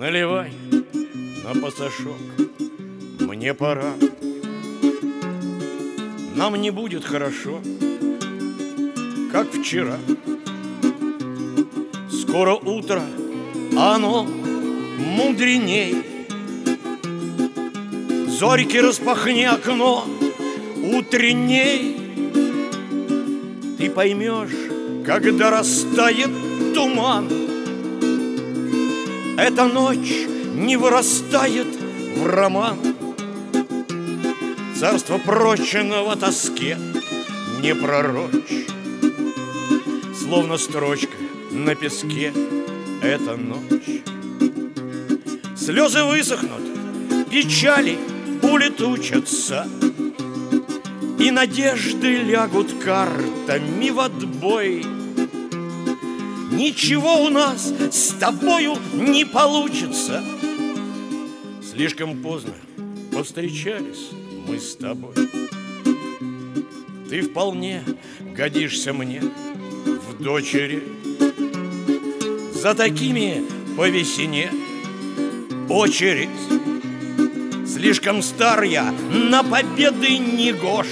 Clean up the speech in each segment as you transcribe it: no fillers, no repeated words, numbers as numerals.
Наливай на пасашок, мне пора. Нам не будет хорошо, как вчера. Скоро утро, а оно мудреней. Зорьки, распахни окно утренней. Ты поймешь, когда растает туман, эта ночь не вырастает в роман. Царство прочного тоске не пророчь, словно строчка на песке эта ночь. Слезы высохнут, печали улетучатся, и надежды лягут картами в отбой. Ничего у нас с тобою не получится. Слишком поздно повстречались мы с тобой. Ты вполне годишься мне в дочери. За такими по весне очередь. Слишком стар я, на победы не гош.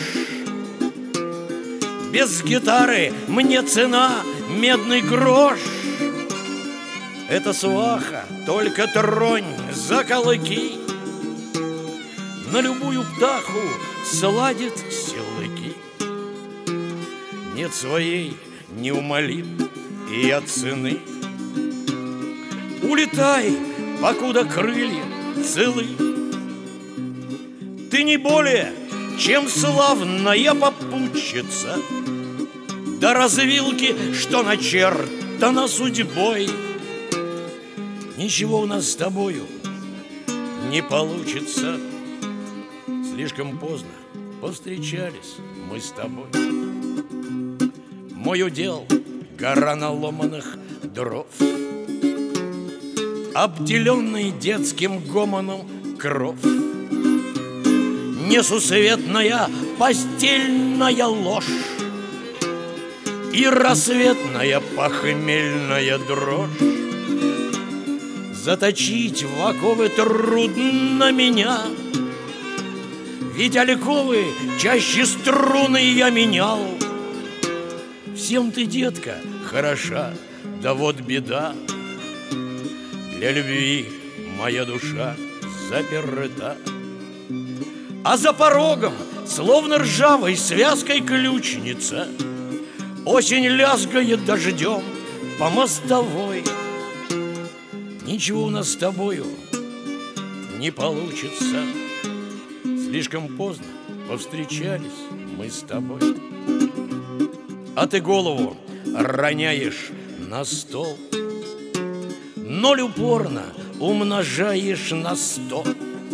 Без гитары мне цена медный грош. Это сваха, только тронь за калаки, на любую птаху сладит силыки. Нет своей, не умолим и от цены. Улетай, покуда крылья целы. Ты не более, чем славная попутчица до развилки, что начертана судьбой. Ничего у нас с тобою не получится. Слишком поздно повстречались мы с тобой. Мой удел — гора наломанных дров, обделенный детским гомоном кров. Несусветная постельная ложь и рассветная похмельная дрожь. Заточить в оковы трудно меня, ведь альковы чаще струны я менял. Всем ты, детка, хороша, да вот беда, для любви моя душа заперта. А за порогом, словно ржавой связкой ключница, осень лязгает дождем по мостовой. Ничего у нас с тобою не получится. Слишком поздно повстречались мы с тобой. А ты голову роняешь на стол, ноль упорно умножаешь на 100.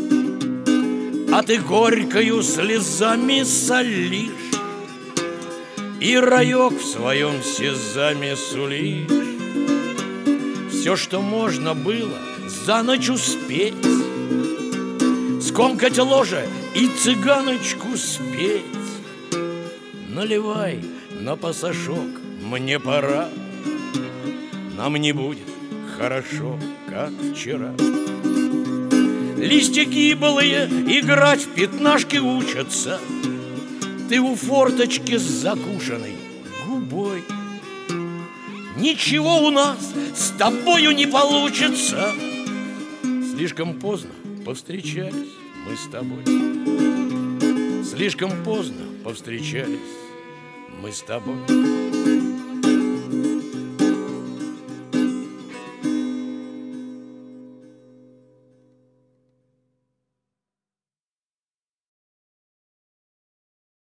А ты горькою слезами солишь и раек в своем сезаме сулишь. Все, что можно было за ночь успеть, скомкать ложе и цыганочку спеть. Наливай на пасашок, мне пора. Нам не будет хорошо, как вчера. Листья гиблые играть в пятнашки учатся. Ты у форточки с закушенной губой. Ничего у нас с тобою не получится. Слишком поздно повстречались мы с тобой. Слишком поздно повстречались мы с тобой.